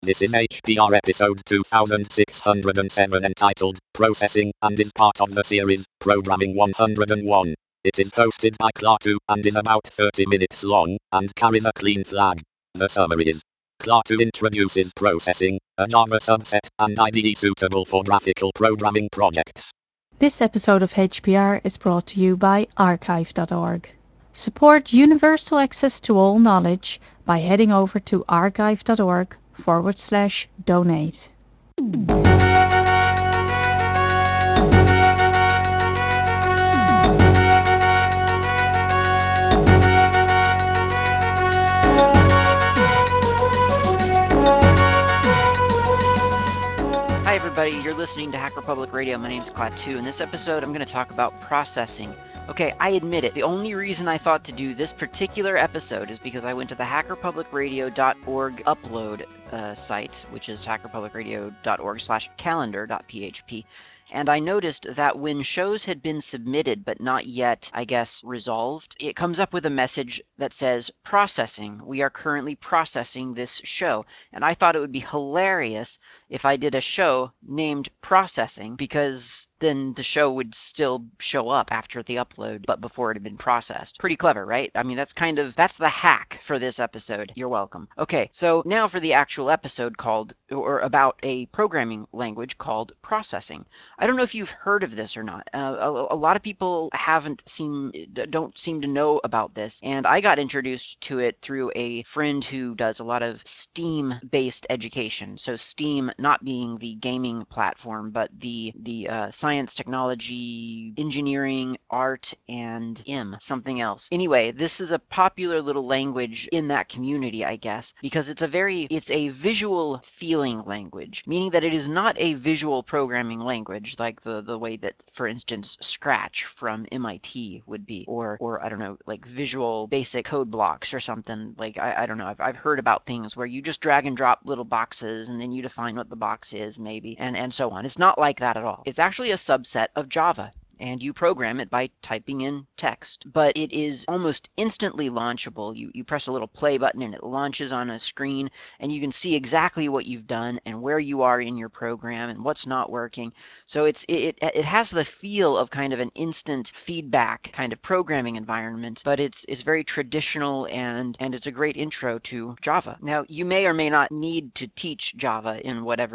This is HPR episode 2607 entitled Processing and is part of the series Programming 101. It is hosted by Klaatu and is about 30 minutes long and carries a clean flag. The summary is Klaatu introduces processing, a Java subset and IDE suitable for graphical programming projects. This episode of HPR is brought to you by archive.org. Support universal access to all knowledge by heading over to archive.org/donate. Hi everybody, you're listening to Hacker Public Radio. My name's Klaatu. In this episode, I'm going to talk about processing. Okay, I admit it. The only reason I thought to do this particular episode is because I went to the hackerpublicradio.org upload site, which is hackerpublicradio.org/calendar.php. And I noticed that when shows had been submitted but not yet, I guess, resolved, it comes up with a message that says, processing. We are currently processing this show. And I thought it would be hilarious if I did a show named Processing, because then the show would still show up after the upload, but before it had been processed. Pretty clever, right? I mean, that's the hack for this episode. You're welcome. Okay, so now for the actual episode about a programming language called processing. I don't know if you've heard of this or not. A lot of people don't seem to know about this, and I got introduced to it through a friend who does a lot of STEAM-based education. So STEAM not being the gaming platform, but the science, technology, engineering, art, and something else. Anyway, this is a popular little language in that community, I guess, because it's a visual feeling language, meaning that it is not a visual programming language like the way that, for instance, Scratch from MIT would be, or I don't know, like Visual Basic Code Blocks or something. Like I don't know. I've heard about things where you just drag and drop little boxes and then you define what the box is, maybe, and so on. It's not like that at all. It's actually a subset of Java, and you program it by typing in text. But it is almost instantly launchable. You press a little play button and it launches on a screen, and you can see exactly what you've done and where you are in your program and what's not working. So it has the feel of kind of an instant feedback kind of programming environment, but it's very traditional, and it's a great intro to Java. Now, you may or may not need to teach Java in whatever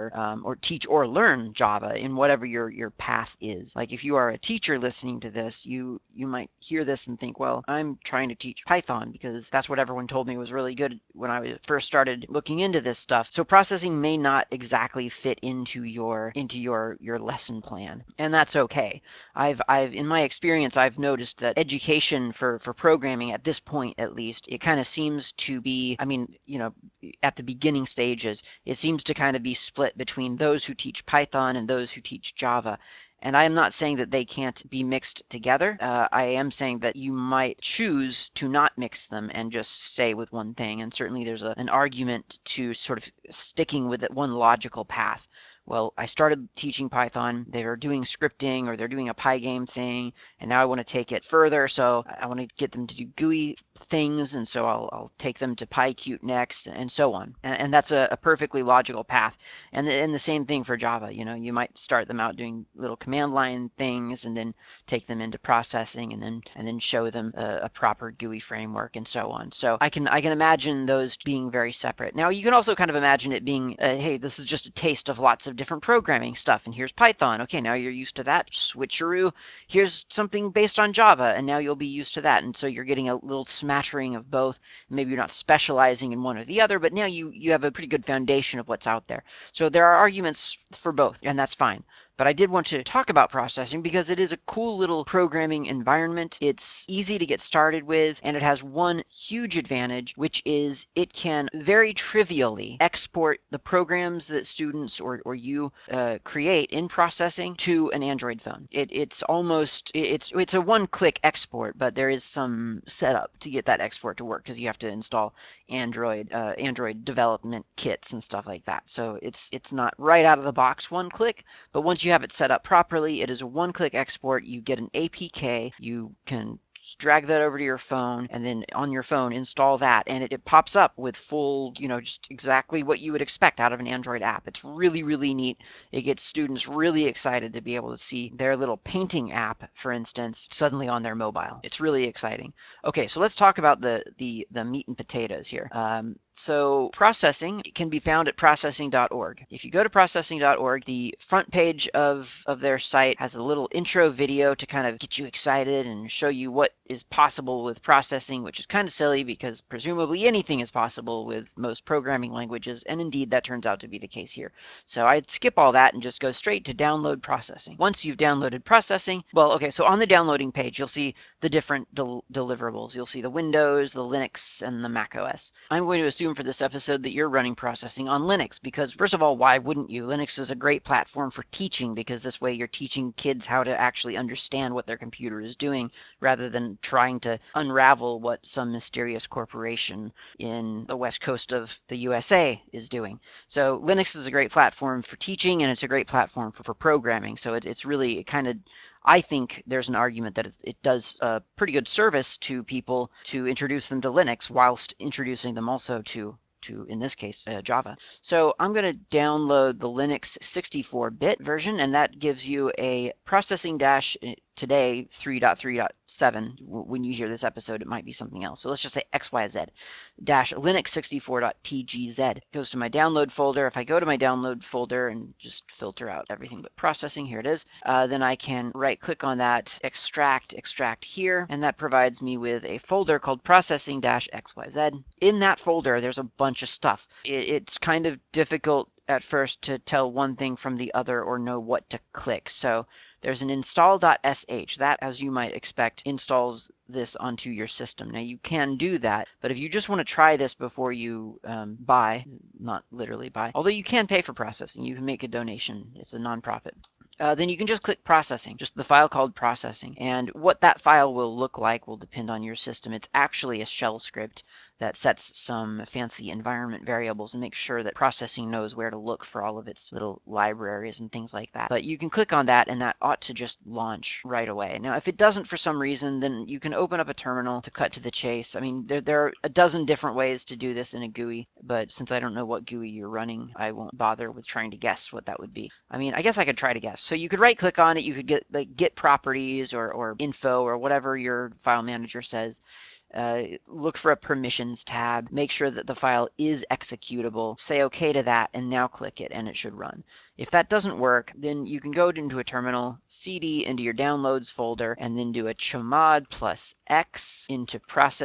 or teach or learn Java in whatever your path is. Like if you are a teacher listening to this, you might hear this and think, well, I'm trying to teach Python because that's what everyone told me was really good when I first started looking into this stuff. So processing may not exactly fit into your lesson plan, and that's okay. I've in my experience, I've noticed that education for programming at this point, at least, it kind of seems to be, I mean, at the beginning stages, it seems to kind of be split between those who teach Python and those who teach Java. And I am not saying that they can't be mixed together. I am saying that you might choose to not mix them and just stay with one thing. And certainly there's an argument to sort of sticking with one logical path. Well, I started teaching Python. They're doing scripting or they're doing a Pygame thing, and now I want to take it further. So I want to get them to do GUI things, and so I'll take them to PyQt next, and so on. And that's a perfectly logical path. And the same thing for Java. You might start them out doing little command line things, and then take them into processing, and then show them a proper GUI framework, and so on. So I can imagine those being very separate. Now you can also kind of imagine it being, hey, this is just a taste of lots of different programming stuff, and here's Python. Okay, now you're used to that. Switcheroo. Here's something based on Java, and now you'll be used to that. And so you're getting a little smattering of both. Maybe you're not specializing in one or the other, but now you have a pretty good foundation of what's out there. So there are arguments for both, and that's fine. But I did want to talk about processing because it is a cool little programming environment. It's easy to get started with, and it has one huge advantage, which is it can very trivially export the programs that students or you create in processing to an Android phone. It's a one-click export, but there is some setup to get that export to work because you have to install Android development kits and stuff like that. So it's not right out of the box one click, but once you have it set up properly, it is a one-click export. You get an APK. You can Just drag that over to your phone, and then on your phone install that, and it pops up with full, just exactly what you would expect out of an Android app. It's really, really neat. It gets students really excited to be able to see their little painting app, for instance, suddenly on their mobile. It's really exciting. Okay, so let's talk about the meat and potatoes here. So processing can be found at processing.org. If you go to processing.org, the front page of their site has a little intro video to kind of get you excited and show you what is possible with processing, which is kind of silly because presumably anything is possible with most programming languages, and indeed that turns out to be the case here. So I'd skip all that and just go straight to download processing. Once you've downloaded processing, well, okay, so on the downloading page, you'll see the different deliverables. You'll see the Windows, the Linux, and the Mac OS. I'm going to assume for this episode that you're running processing on Linux because, first of all, why wouldn't you? Linux is a great platform for teaching because this way you're teaching kids how to actually understand what their computer is doing rather than trying to unravel what some mysterious corporation in the west coast of the USA is doing. So Linux is a great platform for teaching, and it's a great platform for programming. So it's really kind of, I think there's an argument that it does a pretty good service to people to introduce them to Linux whilst introducing them also to in this case, Java. So I'm going to download the Linux 64-bit version, and that gives you a processing dash today 3.3.7. When you hear this episode, it might be something else. So let's just say XYZ dash linux64.tgz. Goes to my download folder. If I go to my download folder and just filter out everything but processing, here it is, then I can right click on that, extract here, and that provides me with a folder called processing-xyz. In that folder, there's a bunch of stuff. It's kind of difficult at first to tell one thing from the other or know what to click. So there's an install.sh. That, as you might expect, installs this onto your system. Now you can do that, but if you just want to try this before you buy, not literally buy, although you can pay for processing, you can make a donation. It's a nonprofit. Then you can just click processing, just the file called processing. And what that file will look like will depend on your system. It's actually a shell script that sets some fancy environment variables and makes sure that processing knows where to look for all of its little libraries and things like that. But you can click on that and that ought to just launch right away. Now, if it doesn't for some reason, then you can open up a terminal to cut to the chase. I mean, there are a dozen different ways to do this in a GUI, but since I don't know what GUI you're running, I won't bother with trying to guess what that would be. I mean, I guess I could try to guess. So you could right click on it, you could get properties or info or whatever your file manager says. Look for a permissions tab, make sure that the file is executable, say OK to that, and now click it and it should run. If that doesn't work, then you can go into a terminal, cd into your downloads folder, and then do a chmod plus x into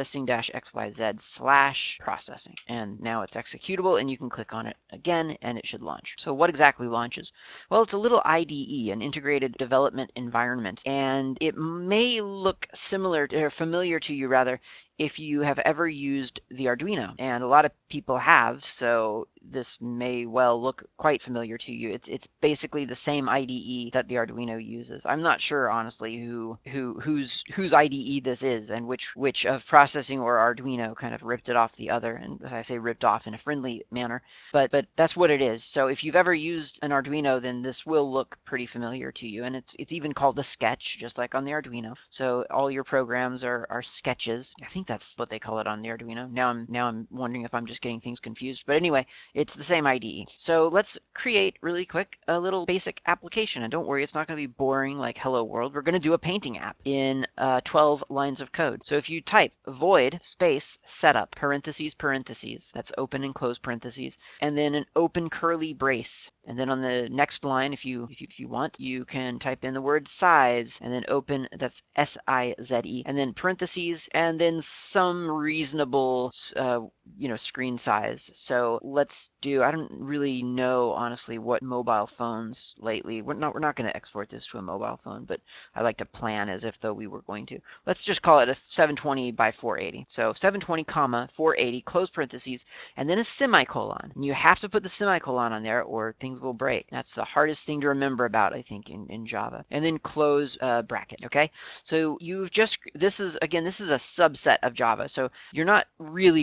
processing-xyz/processing. And now it's executable, and you can click on it again, and it should launch. So what exactly launches? Well, it's a little IDE, an integrated development environment, and it may look similar or familiar to you rather if you have ever used the Arduino, and a lot of people have, so this may well look quite familiar to you. It's basically the same IDE that the Arduino uses. I'm not sure honestly whose IDE this is and which of processing or Arduino kind of ripped it off the other, and as I say ripped off in a friendly manner, but that's what it is. So if you've ever used an Arduino, then this will look pretty familiar to you, and it's even called a sketch, just like on the Arduino. So all your programs are sketches. I think that's what they call it on the Arduino. Now I'm wondering if I'm just getting things confused, but anyway, it's the same IDE. So let's create really quick a little basic application, and don't worry, it's not going to be boring like Hello World. We're going to do a painting app in 12 lines of code. So if you type void space setup parentheses, that's open and close parentheses, and then an open curly brace, and then on the next line, if you want, you can type in the word size, and then open, that's SIZE, and then parentheses, and then some reasonable screen size. So let's do, I don't really know honestly what mobile phones lately, we're not going to export this to a mobile phone, but I like to plan as if though we were going to. Let's just call it a 720 by 480. So 720 comma 480 close parentheses, and then a semicolon. And you have to put the semicolon on there or things will break. That's the hardest thing to remember about, I think, in Java. And then close bracket. Okay, so you've just, this is a subset of Java. So you're not really writing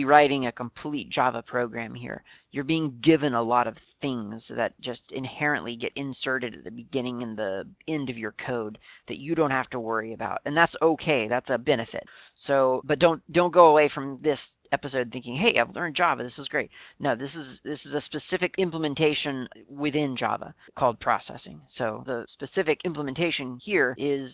a complete Java program here. You're being given a lot of things that just inherently get inserted at the beginning and the end of your code that you don't have to worry about. And that's okay. That's a benefit. So, but don't go away from this episode thinking, hey, I've learned Java. This is great. No, this is a specific implementation within Java called processing. So the specific implementation here is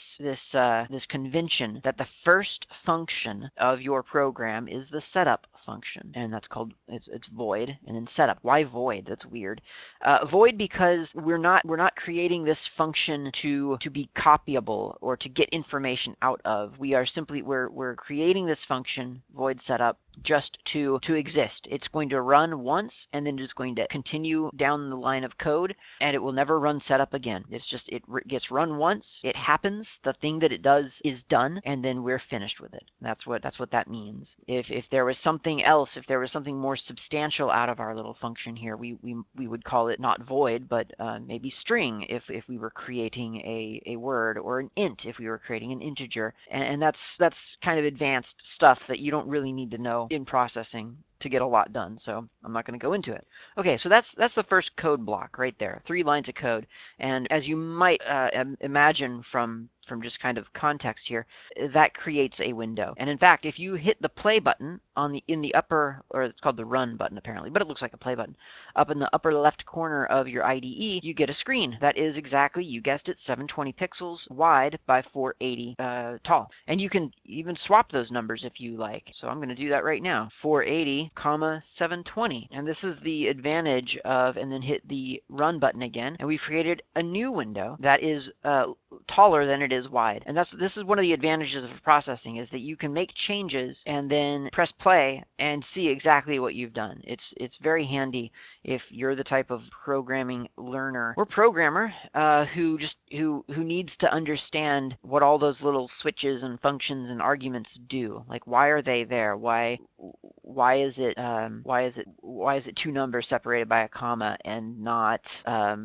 this convention that the first function of your program is the setup function, and that's called it's void and then setup. Why void? That's weird. Void because we're not creating this function to be copyable or to get information out of. We are simply we're creating this function void setup just to exist. It's going to run once and then it's going to continue down the line of code and it will never run setup again. It's just it gets run once, it happens, the thing that it does is done, and then we're finished with it. That's what that means. If there was something else, if there was something more substantial out of our little function here, we would call it not void, but maybe string if we were creating a word, or an int if we were creating an integer. And that's kind of advanced stuff that you don't really need to know in processing to get a lot done. So I'm not going to go into it. Okay, so that's the first code block right there, 3 lines of code. And as you might imagine from just kind of context here, that creates a window. And in fact, if you hit the play button in the upper, or it's called the run button apparently, but it looks like a play button, up in the upper left corner of your IDE, you get a screen that is exactly, you guessed it, 720 pixels wide by 480 tall. And you can even swap those numbers if you like. So I'm going to do that right now. 480, 720. And this is the advantage of, and then hit the run button again, and we've created a new window that is taller than it is wide. And this is one of the advantages of processing, is that you can make changes and then press play and see exactly what you've done. It's very handy if you're the type of programming learner or programmer who needs to understand what all those little switches and functions and arguments do. Like, why are they there? Why is it 2 numbers separated by a comma and not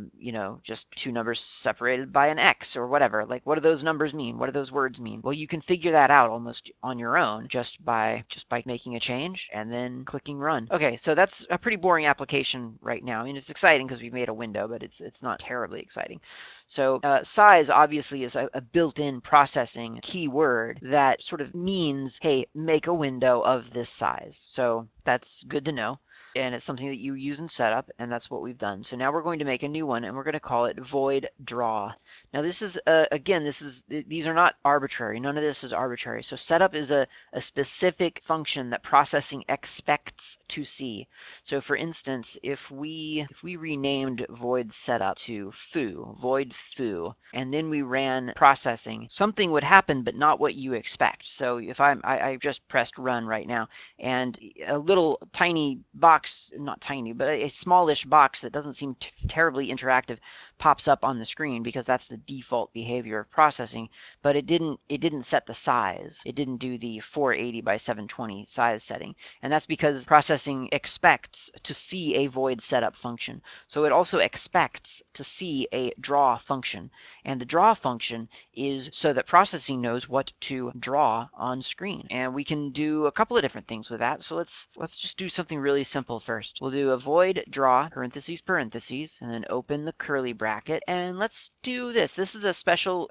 just 2 numbers separated by an X or whatever? Like, what do those numbers mean? What do those words mean? Well, you can figure that out almost on your own just by making a change and then clicking run. Okay, so that's a pretty boring application right now. I mean, it's exciting because we've made a window, but it's not terribly exciting. So size obviously is a built-in processing keyword that sort of means, hey, make a window of this size. So that's good to know. And it's something that you use in setup, and that's what we've done. So now we're going to make a new one, and we're going to call it void draw. Now this is, again, these are not arbitrary. None of this is arbitrary. So setup is a specific function that processing expects to see. So for instance, if we renamed void setup to foo, void foo, and then we ran processing, something would happen, but not what you expect. So if I just pressed run right now, and a little tiny box, not tiny, but a smallish box that doesn't seem terribly interactive pops up on the screen, because that's the default behavior of processing, but it didn't set the size. It didn't do the 480 by 720 size setting. And that's because processing expects to see a void setup function. So it also expects to see a draw function. And the draw function is so that processing knows what to draw on screen. And we can do a couple of different things with that. So let's just do something really simple first. We'll do a void draw, parentheses, parentheses, and then open the curly bracket. And let's do this. This is a special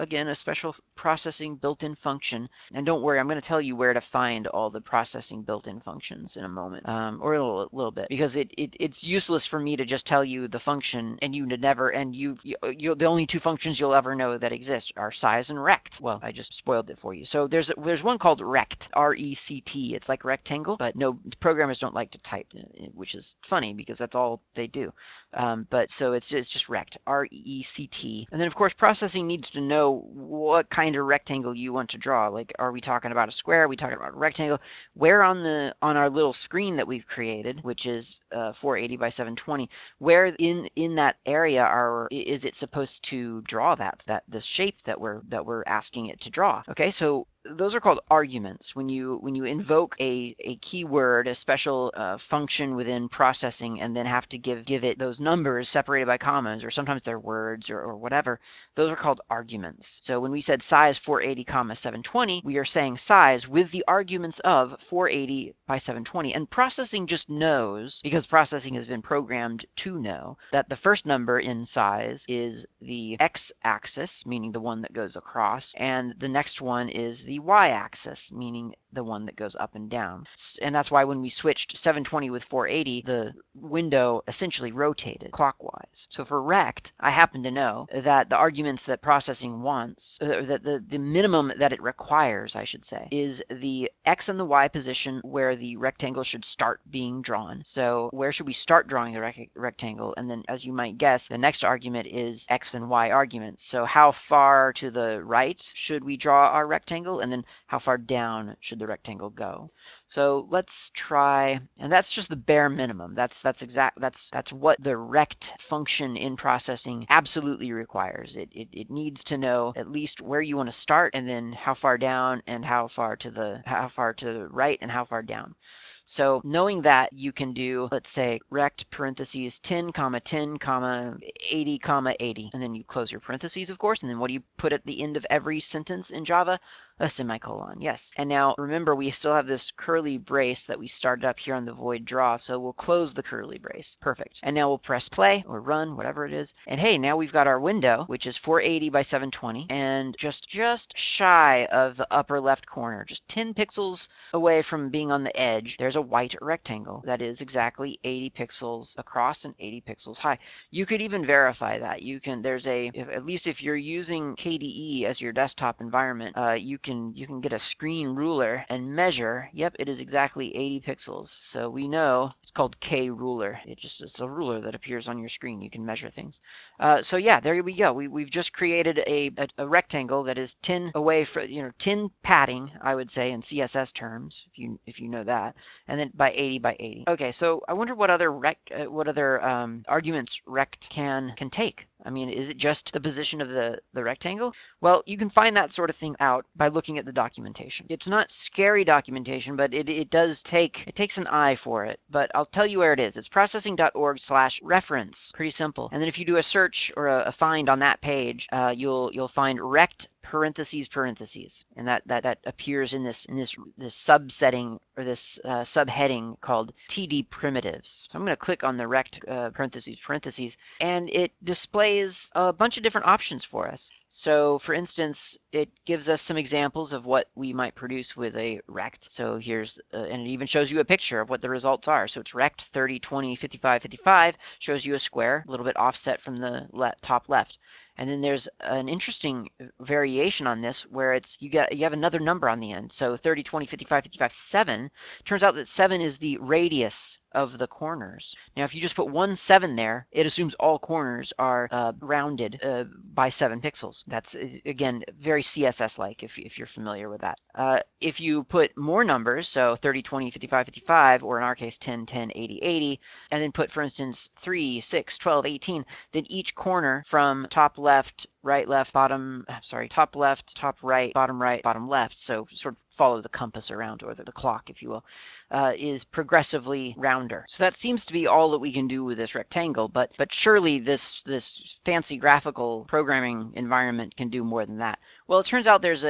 processing built-in function. And don't worry, I'm going to tell you where to find all the processing built-in functions in a moment, or a little bit, because it's useless for me to just tell you the function and you to never, and the only 2 functions you'll ever know that exist are size and rect. Well, I just spoiled it for you. So there's one called rect, R-E-C-T. It's like rectangle, but no, programmers don't like to type, which is funny because that's all they do. But so it's just rect, R-E-C-T. And then of course processing needs to know what kind of rectangle you want to draw. Like, are we talking about a square? Are we talking about a rectangle? Where on our little screen that we've created, which is 480 by 720, where in that area is it supposed to draw the shape that we're asking it to draw? Okay, so those are called arguments. When you invoke a keyword, a special function within processing, and then have to give it those numbers separated by commas, or sometimes they're words or whatever, those are called arguments. So when we said size 480 comma 720, we are saying size with the arguments of 480 by 720. And processing just knows, because processing has been programmed to know, that the first number in size is the x-axis, meaning the one that goes across, and the next one is the y-axis, meaning the one that goes up and down. And that's why when we switched 720 with 480, the window essentially rotated clockwise. So for rect, I happen to know that the arguments that processing wants, that the minimum that it requires, I should say, is the x and the y position where the rectangle should start being drawn. So where should we start drawing the rectangle? And then, as you might guess, the next argument is x and y arguments. So how far to the right should we draw our rectangle? And then how far down should the rectangle go? So let's try, and that's just the bare minimum. That's what the rect function in processing absolutely requires. It needs to know at least where you want to start, and then how far down, and how far to the right, and how far down. So knowing that, you can do, let's say, rect parentheses 10 comma 10 comma 80 comma 80, and then you close your parentheses, of course, and then what do you put at the end of every sentence in Java? A semicolon, yes. And now remember, we still have this curly brace that we started up here on the void draw, so we'll close the curly brace. Perfect. And now we'll press play or run, whatever it is. And hey, now we've got our window, which is 480 by 720, and just shy of the upper left corner, just 10 pixels away from being on the edge, there's a white rectangle that is exactly 80 pixels across and 80 pixels high. You could even verify that. You can, at least if you're using KDE as your desktop environment, you can get a screen ruler and measure. Yep, it is exactly 80 pixels. So we know it's called KRuler. It's a ruler that appears on your screen. You can measure things. So yeah, there we go. We've just created a rectangle that is 10 away from, 10 padding, I would say, in CSS terms, if you know that, and then by 80 by 80. Okay, so I wonder what other arguments rect can take. I mean, is it just the position of the rectangle? Well, you can find that sort of thing out by looking at the documentation. It's not scary documentation, but it takes an eye for it. But I'll tell you where it is. It's processing.org/reference. Pretty simple. And then if you do a search or a find on that page, you'll find rect parentheses, and that appears in this subsetting, or this subheading called TD primitives. So I'm going to click on the rect parentheses, and it displays a bunch of different options for us. So for instance, it gives us some examples of what we might produce with a rect. So here's, and it even shows you a picture of what the results are. So it's rect 30, 20, 55, 55, shows you a square, a little bit offset from the top left. And then there's an interesting variation on this where you have another number on the end. So 30, 20, 55, 55, 7. Turns out that 7 is the radius of the corners. Now, if you just put 1 7 there, it assumes all corners are rounded by 7 pixels. That's, again, very CSS-like if you're familiar with that. If you put more numbers, so 30, 20, 55, 55, or in our case 10, 10, 80, 80, and then put, for instance, 3, 6, 12, 18, then each corner from top left, right, left, bottom, top left, top right, bottom left, so sort of follow the compass around, or the clock, if you will, is progressively rounder. So that seems to be all that we can do with this rectangle, but surely this fancy graphical programming environment can do more than that. Well, it turns out there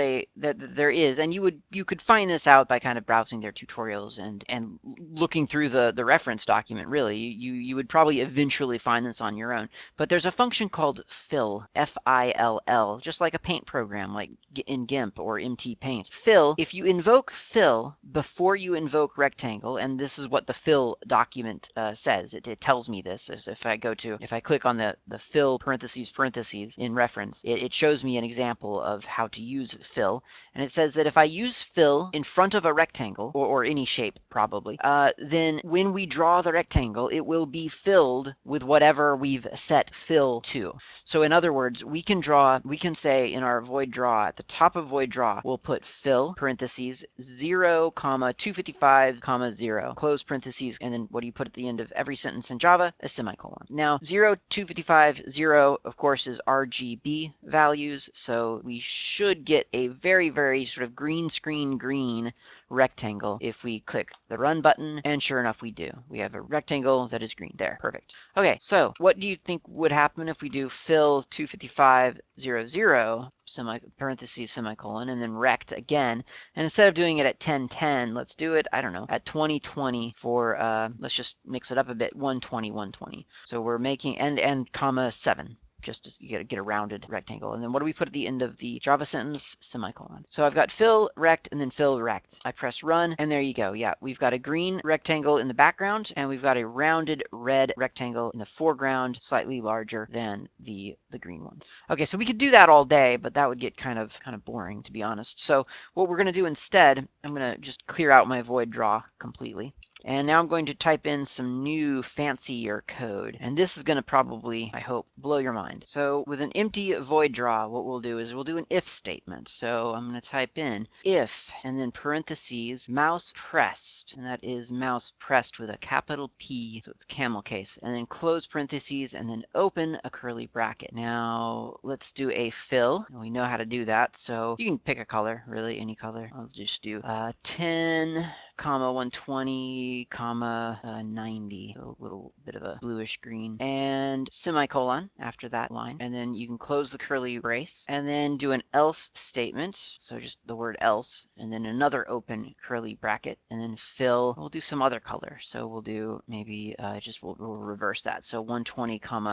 is, and you could find this out by kind of browsing their tutorials and looking through the reference document, really. You would probably eventually find this on your own. But there's a function called fill, F-I-L-L, just like a paint program, like in GIMP or MT Paint. Fill, if you invoke fill before you invoke rectangle, and this is what the fill document says. It tells me this. If I click on the fill parentheses in reference, it shows me an example of how to use fill. And it says that if I use fill in front of a rectangle, or any shape probably, then when we draw the rectangle, it will be filled with whatever we've set fill to. So in other words, we can say in our void draw, at the top of void draw, we'll put fill parentheses 0, 255, 0, close parentheses, and then what do you put at the end of every sentence in Java? A semicolon. Now 0, 255, 0, of course, is RGB values, so we should get a very, very sort of green screen green rectangle if we click the run button, and sure enough we do. We have a rectangle that is green there. Perfect. Okay, so what do you think would happen if we do fill 25500 parentheses semicolon and then rect again, and instead of doing it at 1010, let's do it, I don't know, at 2020 for let's just mix it up a bit, 120 120. So we're making and comma 7, just to get a rounded rectangle. And then what do we put at the end of the Java sentence? Semicolon. So I've got fill rect and then fill rect. I press run, and there you go. Yeah, we've got a green rectangle in the background, and we've got a rounded red rectangle in the foreground, slightly larger than the green one. Okay, so we could do that all day, but that would get kind of boring, to be honest. So what we're going to do instead, I'm going to just clear out my void draw completely. And now I'm going to type in some new fancier code. And this is going to probably, I hope, blow your mind. So with an empty void draw, what we'll do is we'll do an if statement. So I'm going to type in if, and then parentheses, mouse pressed. And that is mouse pressed with a capital P, so it's camel case. And then close parentheses, and then open a curly bracket. Now let's do a fill. And we know how to do that. So you can pick a color, really, any color. I'll just do 10, comma 120, comma 90, so a little bit of a bluish green, and semicolon after that line, and then you can close the curly brace, and then do an else statement, so just the word else, and then another open curly bracket, and then fill. We'll do some other color, so we'll do maybe we'll reverse that, so 120, comma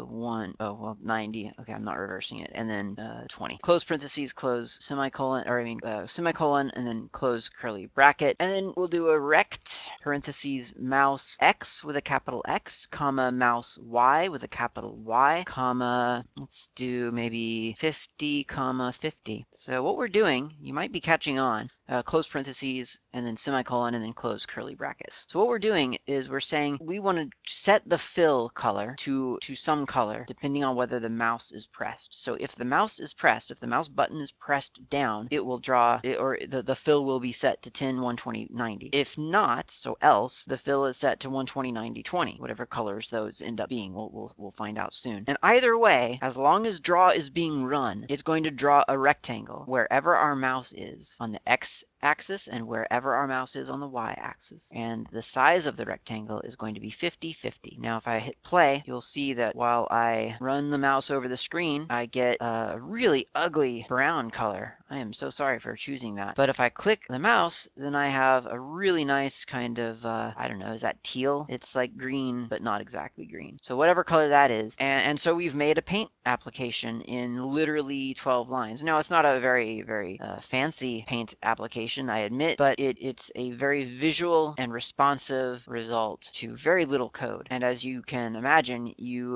90. Okay, I'm not reversing it, and then 20. Close parentheses, close semicolon, or I mean semicolon, and then close curly bracket, and then we'll do a rect, parentheses, mouse X with a capital X, comma, mouse Y with a capital Y, comma, let's do maybe 50, comma, 50. So what we're doing, you might be catching on, close parentheses, and then semicolon, and then close curly bracket. So what we're doing is we're saying we want to set the fill color to some color, depending on whether the mouse is pressed. So if the mouse is pressed, if the mouse button is pressed down, it will draw, or the fill will be set to 10, 120, 90. If not, so else, the fill is set to 120, 90, 20, whatever colors those end up being. We'll find out soon. And either way, as long as draw is being run, it's going to draw a rectangle wherever our mouse is on the X axis and wherever our mouse is on the Y axis. And the size of the rectangle is going to be 50, 50. Now if I hit play, you'll see that while I run the mouse over the screen, I get a really ugly brown color. I am so sorry for choosing that. But if I click the mouse, then I have a really nice kind of, I don't know, is that teal? It's like green, but not exactly green. So whatever color that is. And so we've made a paint application in literally 12 lines. Now it's not a very, very fancy paint application, I admit, but it's a very visual and responsive result to very little code. And as you can imagine,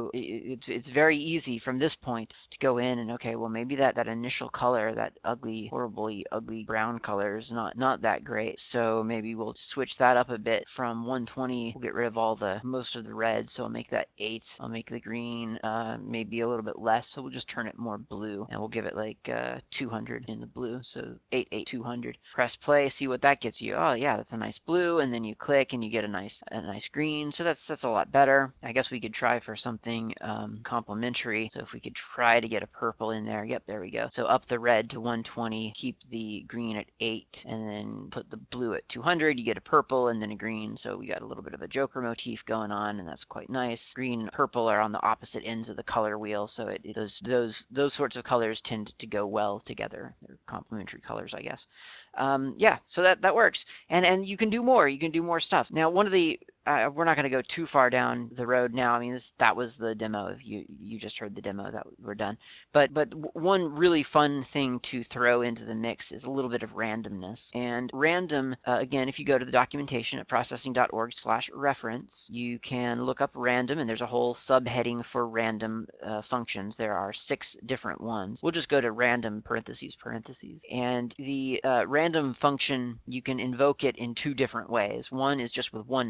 it's very easy from this point to go in and, okay, well maybe that initial color, that ugly, horribly ugly brown color is not that great. So maybe we'll switch that up a bit from 120. We'll get rid of most of the red, so I'll make that 8. I'll make the green maybe a little bit less, so we'll just turn it more blue, and we'll give it like 200 in the blue, so 8, 200. Press play, see what that gets you. Oh yeah, that's a nice blue, and then you click and you get a nice green. So that's a lot better. I guess we could try for something complementary. So if we could try to get a purple in there. Yep, there we go. So up the red to 120, keep the green at 8, and then put the blue at 200. You get a purple and then a green. So we got a little bit of a Joker motif going on, and that's quite nice. Green and purple are on the opposite ends of the color wheel, so those sorts of colors tend to go well together. They're complementary colors, I guess. Yeah, so that works. And you can do more. You can do more stuff. Now, one of the we're not going to go too far down the road now. I mean, that was the demo. You just heard the demo that we're done. But one really fun thing to throw into the mix is a little bit of randomness. And random, again, if you go to the documentation at processing.org/reference, you can look up random, and there's a whole subheading for random functions. There are 6 different ones. We'll just go to random parentheses. And the random function, you can invoke it in 2 different ways. One is just with one number. So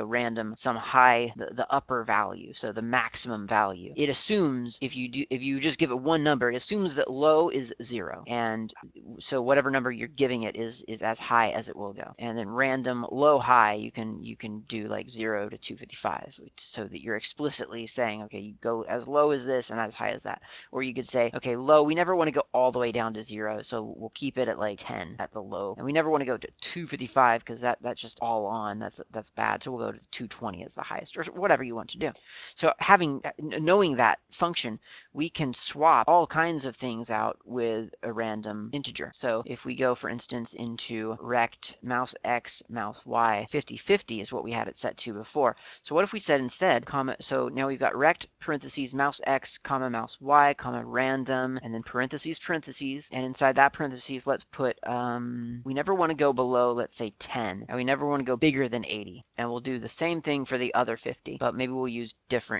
so random, some high, the upper value, so the maximum value. It assumes if you just give it one number, it assumes that low is 0, and so whatever number you're giving it is as high as it will go. And then random low high, you can do like 0 to 255, so that you're explicitly saying, okay, you go as low as this and as high as that. Or you could say, okay, low, we never want to go all the way down to 0, so we'll keep it at like 10 at the low, and we never want to go to 255 because that's just all on. That's bad. So we'll go to 220 as the highest, or whatever you want to do. So knowing that function, we can swap all kinds of things out with a random integer. So if we go, for instance, into rect mouse x mouse y, 50/50 is what we had it set to before. So what if we said instead, comma, so now we've got rect parentheses mouse x comma mouse y comma random, and then parentheses parentheses, and inside that parentheses let's put we never want to go below, let's say 10, and we never want to go bigger than 80. And we'll do the same thing for the other 50, but maybe we'll use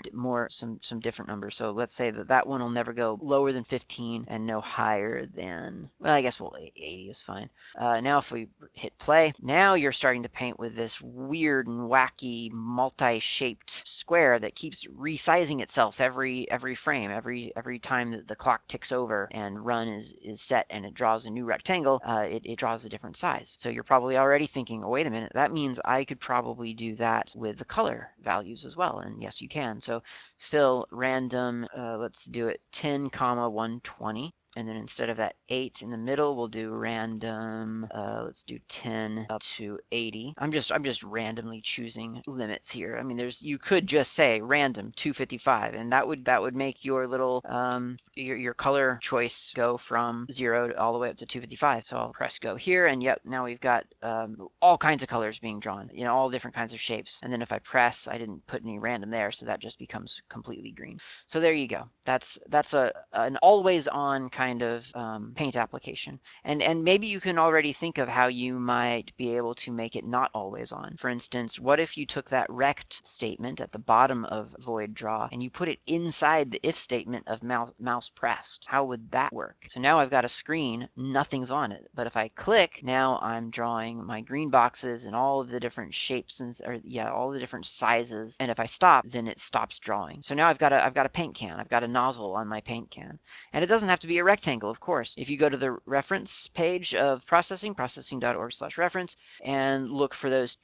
some different numbers. So let's say that one will never go lower than 15 and no higher than, well, I guess 80 is fine. Now if we hit play, now you're starting to paint with this weird and wacky multi-shaped square that keeps resizing itself every frame, every time that the clock ticks over and run is set and it draws a new rectangle, it draws a different size. So you're probably already thinking, oh, wait a minute, that means I could probably do that with the color values as well. And yes, you can. So fill random, let's do it 10, 120. And then instead of that 8 in the middle, we'll do random, let's do 10 up to 80. I'm just randomly choosing limits here. I mean, you could just say random 255, and that would make your little, your color choice go from 0 to all the way up to 255. So I'll press go here, and yep, now we've got all kinds of colors being drawn, all different kinds of shapes. And then if I press, I didn't put any random there, so that just becomes completely green. So there you go. That's an always on kind of paint application. And maybe you can already think of how you might be able to make it not always on. For instance, what if you took that rect statement at the bottom of void draw and you put it inside the if statement of mouse pressed? How would that work? So now I've got a screen, nothing's on it. But if I click, now I'm drawing my green boxes and all of the different shapes all the different sizes. And if I stop, then it stops drawing. So now I've got a paint can. I've got a nozzle on my paint can. And it doesn't have to be a rectangle, of course. If you go to the reference page of processing.org/reference, and look for those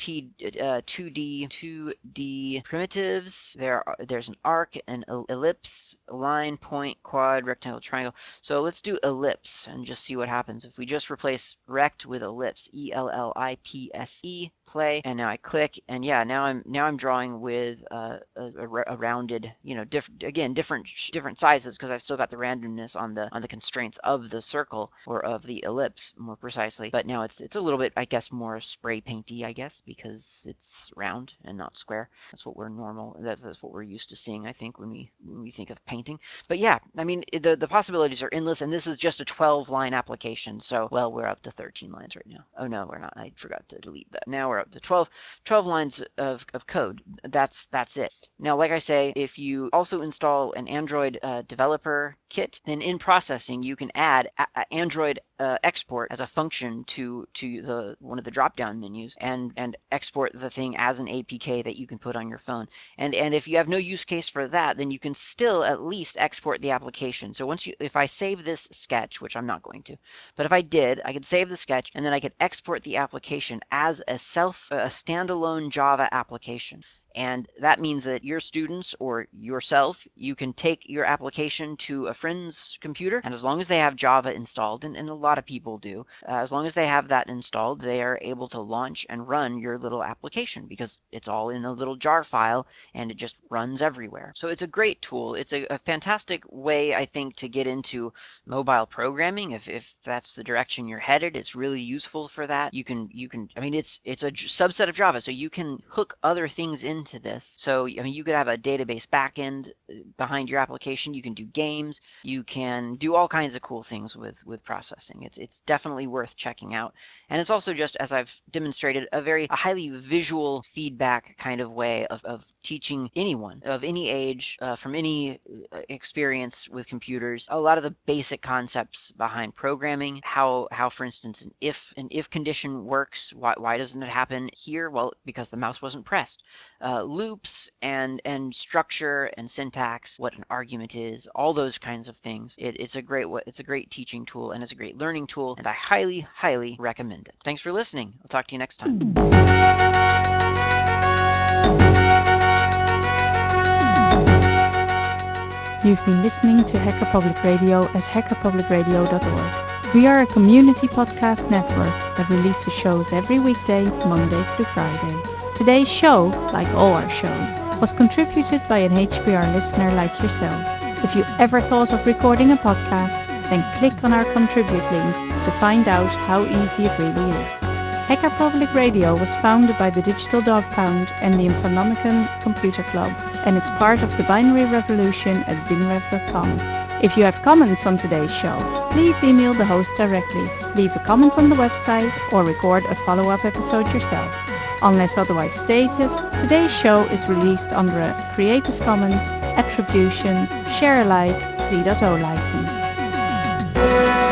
2D primitives, there's an arc, an ellipse, line, point, quad, rectangle, triangle. So let's do ellipse and just see what happens. If we just replace rect with ellipse, ELLIPSE, play, and now I click, and yeah, now I'm drawing with a rounded, different sizes, because I've still got the randomness on the constraints of the circle, or of the ellipse more precisely. But now it's a little bit, I guess, more spray painty, I guess, because it's round and not square. That's what that's what we're used to seeing, I think, when we think of painting. But yeah, I mean, the possibilities are endless, and this is just a 12-line application. So, well, we're up to 13 lines right now. Oh no, we're not. I forgot to delete that. Now we're up to 12 lines of code. That's it. Now, like I say, if you also install an Android developer kit, then in processing you can add Android export as a function to one of the drop-down menus, and export the thing as an APK that you can put on your phone. And if you have no use case for that, then you can still at least export the application. So if I save this sketch, which I'm not going to, but if I did, I could save the sketch, and then I could export the application as a standalone Java application. And that means that your students or yourself, you can take your application to a friend's computer, and as long as they have Java installed, and a lot of people do, as long as they have that installed, they are able to launch and run your little application, because it's all in a little jar file and it just runs everywhere. So it's a great tool. It's a fantastic way, I think, to get into mobile programming. If that's the direction you're headed, it's really useful for that. I mean, it's a subset of Java, so you can hook other things into into this. So, I mean, you could have a database backend behind your application. You can do games. You can do all kinds of cool things with processing. It's definitely worth checking out. And it's also just, as I've demonstrated, a highly visual feedback kind of way of teaching anyone of any age, from any experience with computers, a lot of the basic concepts behind programming, how for instance, an if condition works. Why doesn't it happen here? Well, because the mouse wasn't pressed. Loops and structure and syntax, what an argument is, all those kinds of things. It's a great teaching tool, and it's a great learning tool, and I highly recommend it. Thanks for listening. I'll talk to you next time. You've been listening to Hacker Public Radio at hackerpublicradio.org. We are a community podcast network that releases shows every weekday, Monday through Friday. Today's show, like all our shows, was contributed by an HPR listener like yourself. If you ever thought of recording a podcast, then click on our contribute link to find out how easy it really is. Hacker Public Radio was founded by the Digital Dog Pound and the Infonomicon Computer Club and is part of the binary revolution at binrev.com. If you have comments on today's show, please email the host directly, leave a comment on the website, or record a follow-up episode yourself. Unless otherwise stated, today's show is released under a Creative Commons Attribution Share Alike 3.0 license.